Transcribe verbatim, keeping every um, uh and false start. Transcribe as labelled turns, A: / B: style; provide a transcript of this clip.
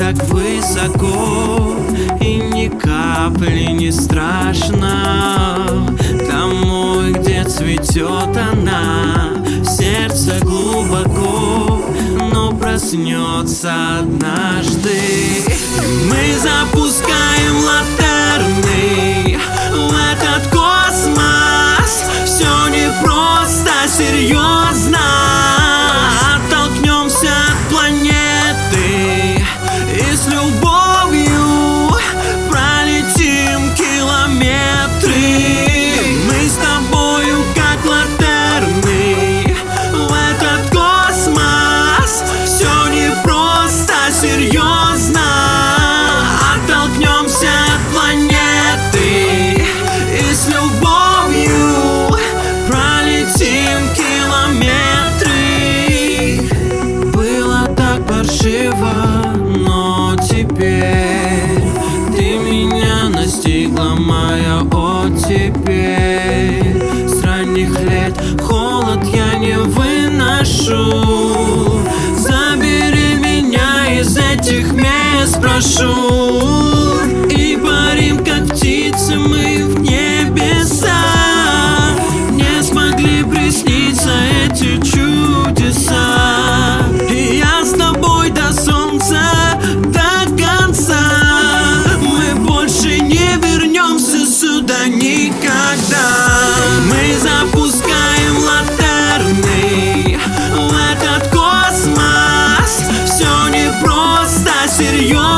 A: так высоко, и ни капли не страшно тому, где цветет она в сердце глубоко, но проснется однажды. Мы запускаем латерны в этот космос. Все не просто, серьезно. Оттолкнемся от планеты и с любовью пролетим километры. Мы с тобою как латерны в этот космос. Все не просто, серьезно. Оттолкнемся от планеты и с любовью пролетим километры. Было так паршиво, но теперь ты меня настигла, моя оттепель. С ранних лет холод я не выношу. Забери меня из этих мест, прошу. И парим, как птицы, мы в небеса. Не смогли присниться эти чудеса. И я с тобой до солнца, до конца. Мы больше не вернемся сюда никогда. Мы запускаем латерны в этот космос. Все не просто, серьезно.